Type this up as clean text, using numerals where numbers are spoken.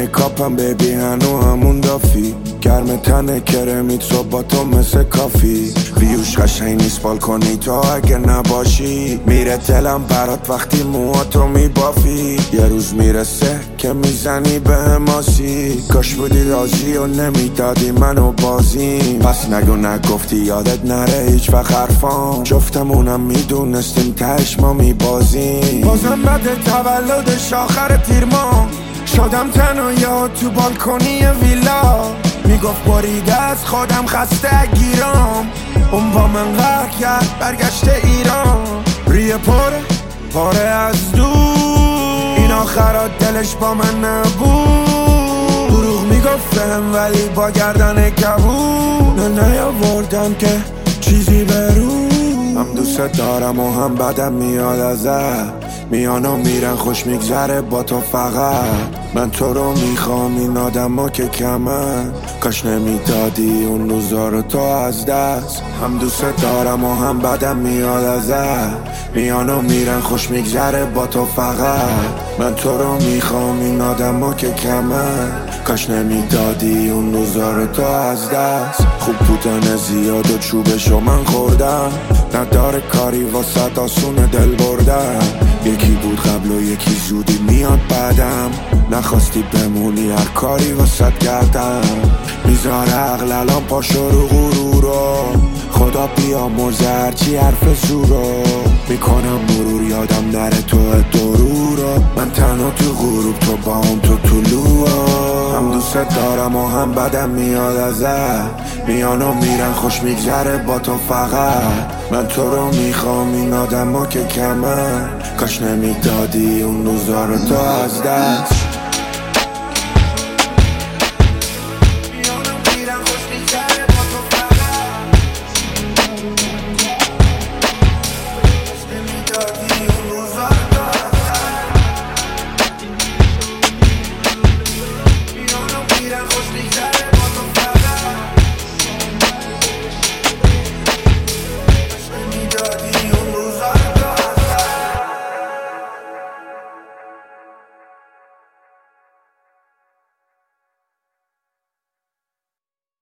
میکاپم بیبی هنو همون دافی گرم تنه کرمیت صبحاتو مثل کافی ویوش قشنگ نیست بالکنی تو اگه نباشی میره دلم برات وقتی موهاتو میبافی یه روز میرسه که میزنی به ماسی کاش بودی راضی و نمیدادی منو بازیم پس نگو نگفتی یادت نره هیچ وقت حرفام جفتمونم میدونستیم تهش ما میبازیم بازم بعد تولدش آخر تیر ماه شدم تنها تو بالکنی ویلا میگفت بریده از خودم خسته گیرام اون با من قهر کرد برگشته ایران ریه پاره از دور این آخرات دلش با من نبود دروغ میگفت فهم ولی با گردن کبود نه نیاوردم که چیزی برو هم دوست دارم و هم بدم میاد ازت میان و میرن خوش میگذره با تو فقط من تو رو میخوام این آدم ها که کمن کاش نمیدادی اون روزا رو تو از دست هم دوست دارم و هم بدم میاد ازت میان و میرن خوش میگذره با تو فقط من تو رو میخوام این آدم ها که کمن کاش نمیدادی اون روزا رو تو از دست خوب بودن زیاد و چوبشو من خوردم نداره کاری واسه آسون دل بردم یکی بود قبل و یکی زودی میاد بعدم نخواستی بمونی هر کاری واسه کردم میذاره عقل الان پاشو رو غرورو خدا بیامرزه هرچی حرف زورو میکنم مرور یادم نره تو درورو من تنها تو غروب تو با اون تو طلوع هم دوست دارم و هم بدم میاد ازت میان و میرن خوش میگذره با تو فقط من تو رو میخوام این آدم ها که کمن کاش نمیدادی اون روزا رو تو از دست